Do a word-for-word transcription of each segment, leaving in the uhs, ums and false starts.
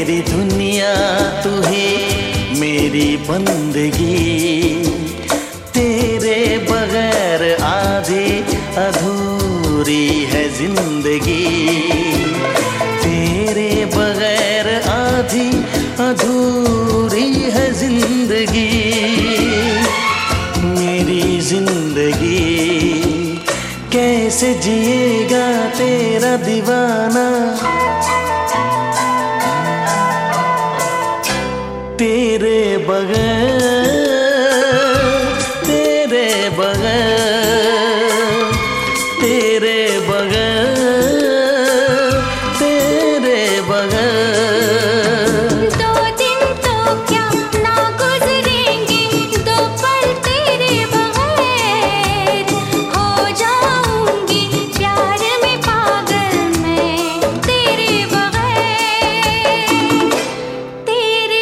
मेरी दुनिया तू ही मेरी बंदगी, तेरे बगैर आधी अधूरी है जिंदगी, तेरे बगैर आधी अधूरी है जिंदगी। मेरी जिंदगी कैसे जिएगा तेरा दीवाना, तेरे बगैर, तेरे बगैर, तेरे बगैर, तेरे बगैर। दो दिन तो क्या ना गुजरेंगे, दो पल तेरे बगैर, हो जाऊंगी प्यार में पागल मैं तेरे बगैर, तेरे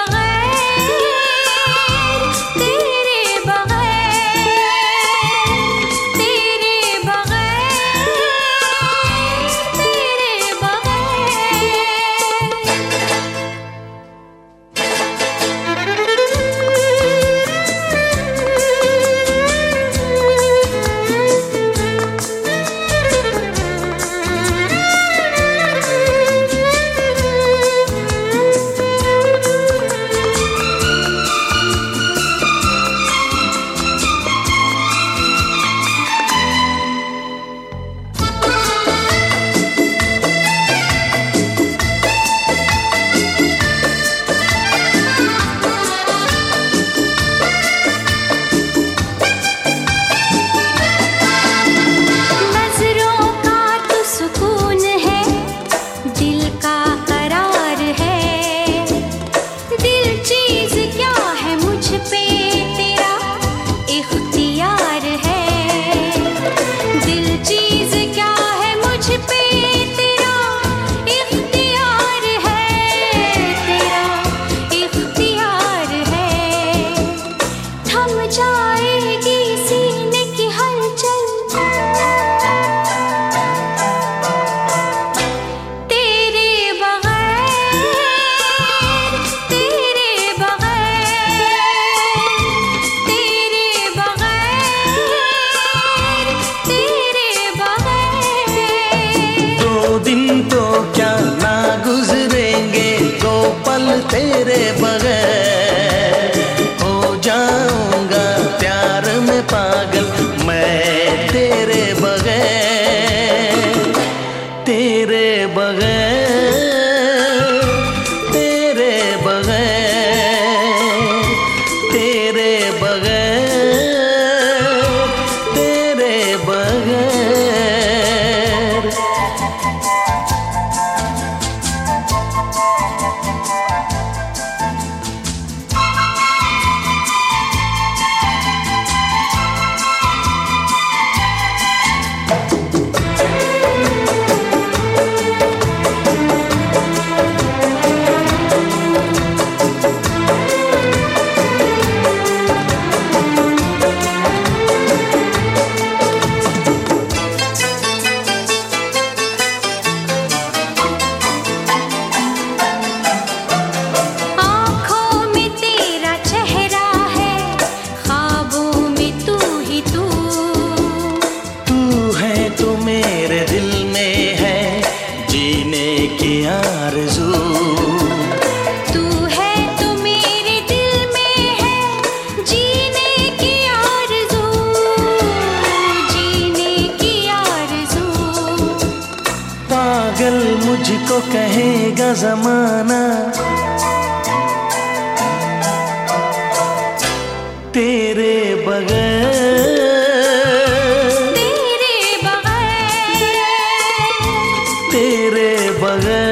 तेरे बगैर हो जाऊंगा प्यार में पागल मैं तेरे बगैर, तेरे बगैर, तेरे बगैर, तेरे बगैर, तेरे बगैर। तू है तो मेरे दिल में है जीने की आरज़ू, जीने की आरज़ू। पागल मुझको कहेगा ज़माना, तेरे बगैर, तेरे बगैर, तेरे बगैर।